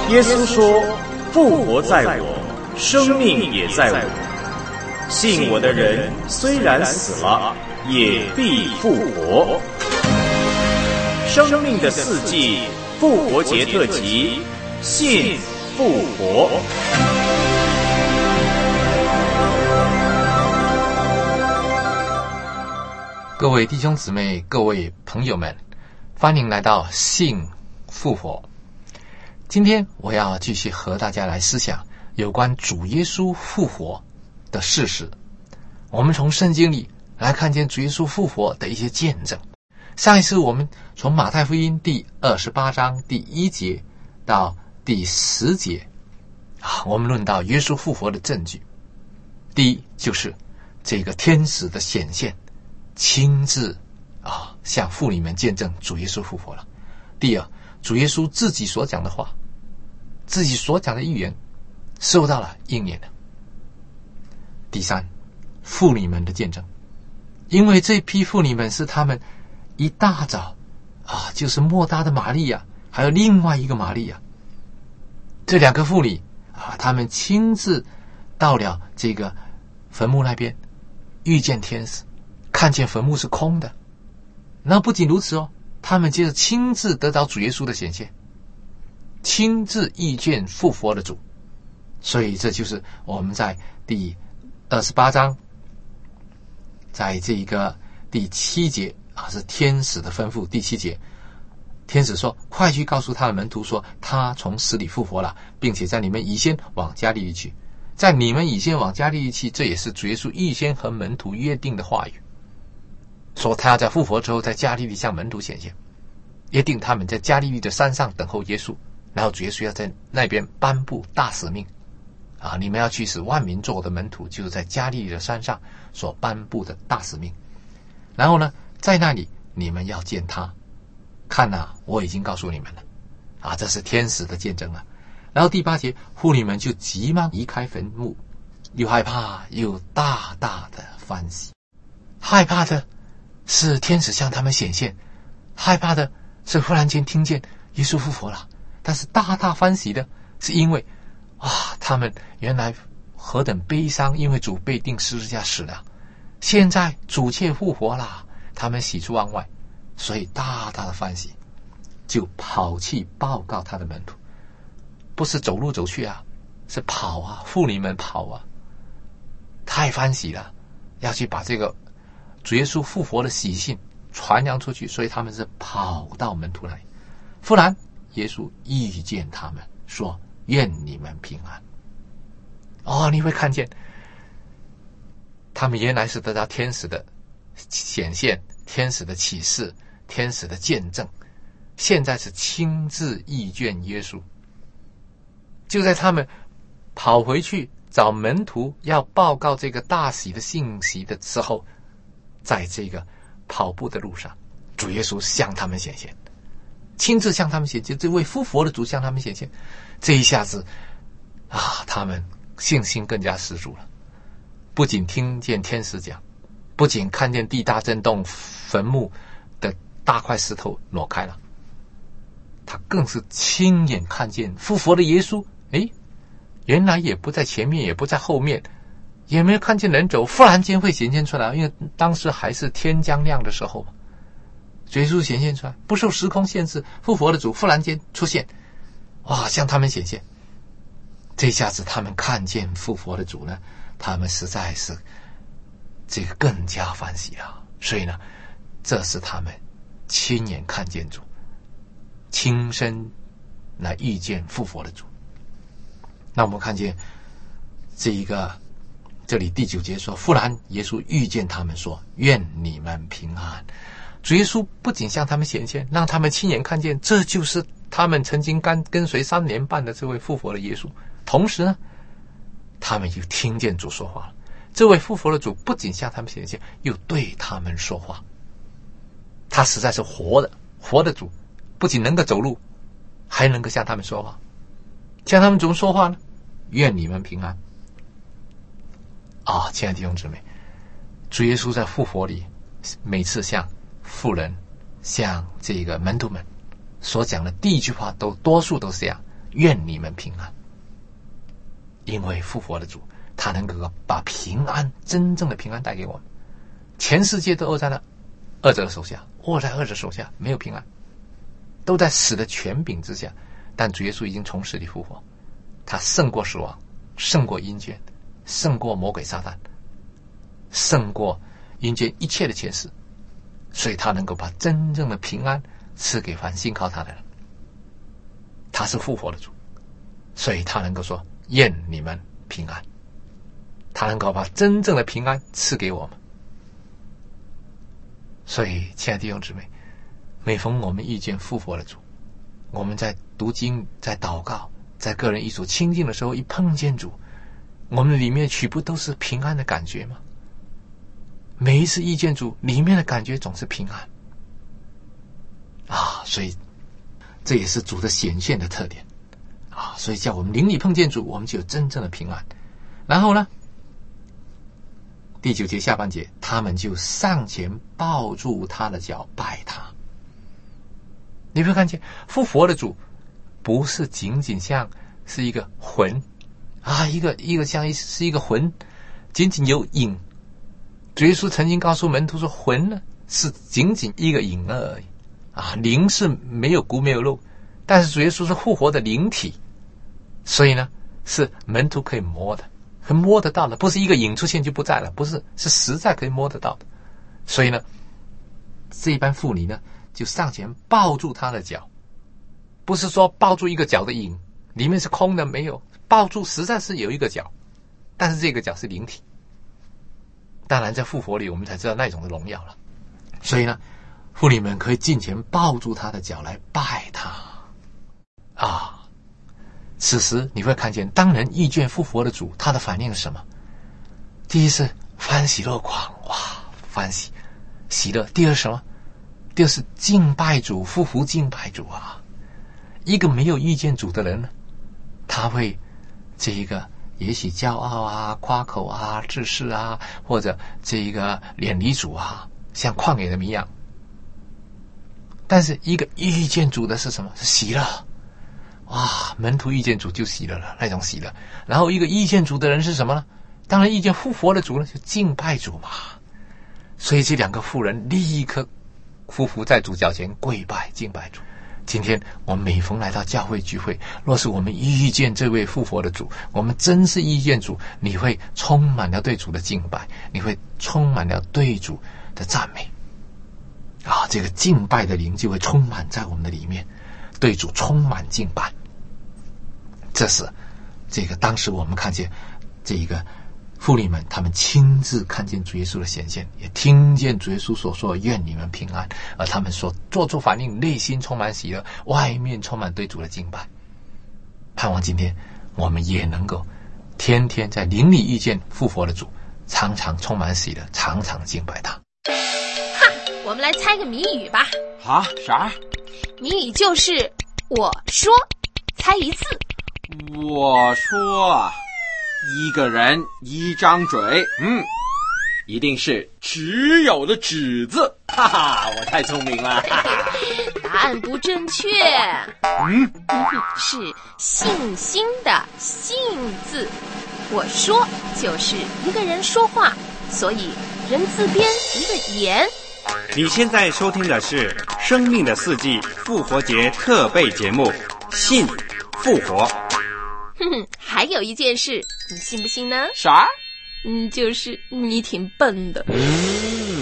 耶稣说：“复活在我，生命也在我。信我的人，虽然死了，也必复活。”生命的四季复活节特辑，信复活。 各位弟兄姊妹，各位朋友们，欢迎来到信复活。今天我要继续和大家来思想有关主耶稣复活的事实。我们从圣经里来看见主耶稣复活的一些见证。上一次我们从马太福音第28章第1节到第10节我们论到耶稣复活的证据。第一就是这个天使的显现，亲自向妇女们见证主耶稣复活了。第二，主耶稣自己所讲的话，自己所讲的预言受到了应验了。第三，妇女们的见证，因为这批妇女们是他们一大早就是莫大的玛利亚还有另外一个玛利亚，这两个妇女他们亲自到了这个坟墓那边，遇见天使，看见坟墓是空的。那不仅如此他们接着亲自得到主耶稣的显现，亲自遇见复活的主。所以这就是我们在第28章在这个第7节是天使的吩咐。第7节，天使说：“快去告诉他的门徒说，他从死里复活了，并且在你们以先往加利利去。”在你们以先往加利利去，这也是主耶稣预先和门徒约定的话语，说他要在复活之后在加利利向门徒显现，约定他们在加利利的山上等候耶稣，然后主耶稣要在那边颁布大使命你们要去使万民做我的门徒，就是在加利利的山上所颁布的大使命。然后呢，在那里你们要见他，看我已经告诉你们了这是天使的见证了。然后第8节，妇女们就急忙移开坟墓，又害怕又大大的欢喜。害怕的是天使向他们显现，害怕的是忽然间听见耶稣复活了，但是大大欢喜的是因为他们原来何等悲伤，因为主被钉十字架死了，现在主却复活了，他们喜出望外，所以大大的欢喜，就跑去报告他的门徒。不是走路走去是跑妇女们跑太欢喜了，要去把这个主耶稣复活的喜讯传扬出去，所以他们是跑到门徒那里。忽然耶稣遇见他们，说：“愿你们平安。”你会看见他们原来是得到天使的显现，天使的启示，天使的见证，现在是亲自遇见耶稣。就在他们跑回去找门徒要报告这个大喜的信息的时候，在这个跑步的路上，主耶稣向他们显现，亲自向他们显现，这位复活的主向他们显现。这一下子他们信心更加十足了，不仅听见天使讲，不仅看见地大震动，坟墓的大块石头挪开了，他更是亲眼看见复活的耶稣。原来也不在前面，也不在后面，也没有看见人走，忽然间会显现出来，因为当时还是天将亮的时候，耶稣显现出来，不受时空限制，复活的主忽然间出现，向他们显现。这下子他们看见复活的主呢，他们实在是这个更加欢喜了。所以呢，这是他们亲眼看见主，亲身来遇见复活的主。那我们看见这里第9节说：“忽然耶稣遇见他们，说：愿你们平安。”主耶稣不仅向他们显现，让他们亲眼看见，这就是他们曾经跟随3年半的这位复活的耶稣。同时呢，他们又听见主说话了。这位复活的主不仅向他们显现，又对他们说话。他实在是活的主，不仅能够走路，还能够向他们说话。向他们怎么说话呢？愿你们平安。亲爱的弟兄姊妹，主耶稣在复活里每次向妇人，向这个门徒们所讲的第一句话多数都是这样： 愿你们平安。因为复活的主，他能够把平安，真正的平安带给我们。全世界都握在那恶者的手下，握在恶者手下，没有平安，都在死的权柄之下。但主耶稣已经从死里复活，他胜过死亡，胜过阴间，胜过魔鬼撒旦，胜过阴间一切的权势，所以他能够把真正的平安赐给凡信靠他的人。他是复活的主，所以他能够说愿你们平安，他能够把真正的平安赐给我们。所以亲爱的弟兄姊妹，每逢我们遇见复活的主，我们在读经，在祷告，在个人与主亲近的时候，一碰见主，我们里面岂不都是平安的感觉吗？每一次遇见主，里面的感觉总是平安啊！所以这也是主的显现的特点啊！所以叫我们灵里碰见主，我们就有真正的平安。然后呢，第9节下半节，他们就上前抱住他的脚，拜他。你会看见复活的主不是仅仅像是一个魂啊，一个像是一个魂，仅仅有影。主耶稣曾经告诉门徒说，魂呢是仅仅一个影而已啊，灵是没有骨没有肉，但是主耶稣是复活的灵体，所以呢是门徒可以摸的，可以摸得到的，不是一个影出现就不在了，不是，是实在可以摸得到的。所以呢，这一班妇女呢就上前抱住他的脚，不是说抱住一个脚的影，里面是空的，没有，抱住实在是有一个脚，但是这个脚是灵体。当然在复活里我们才知道那种的荣耀了。所以呢，妇女们可以近前抱住他的脚来拜他啊。此时你会看见，当人遇见复活的主，他的反应是什么？第一是欢喜若狂，哇，欢喜喜乐。第二什么？第二是敬拜主，匍匐敬拜主啊。一个没有遇见主的人呢，他会这一个也许骄傲啊，夸口啊，自恃啊，或者这一个远离主啊，像旷野的迷羊。但是一个遇见主的是什么？是喜乐。哇，门徒遇见主就喜乐了，那种喜乐。然后一个遇见主的人是什么呢？当然遇见复活的主呢，就敬拜主嘛。所以这两个妇人立刻匍匐在主脚前跪拜敬拜主。今天我们每逢来到教会聚会，若是我们遇见这位复活的主，我们真是遇见主，你会充满了对主的敬拜，你会充满了对主的赞美啊！这个敬拜的灵就会充满在我们的里面，对主充满敬拜。这是这个当时我们看见这一个妇女们，他们亲自看见主耶稣的显现，也听见主耶稣所说愿你们平安，而他们所做出反应，内心充满喜乐，外面充满对主的敬拜。盼望今天我们也能够天天在灵里遇见复活的主，常常充满喜乐，常常敬拜他。 哈，我们来猜个谜语吧。 啊，啥？ 谜语就是我说，猜一次。 我说一个人一张嘴，一定是只有的纸字，哈哈，我太聪明了。 答案不正确。是信心的信字。我说就是一个人说话，所以人字边一个言。 你现在收听的是《生命的四季》复活节特备节目《信复活》。 还有一件事，你信不信呢？ 啥？ 就是你挺笨的。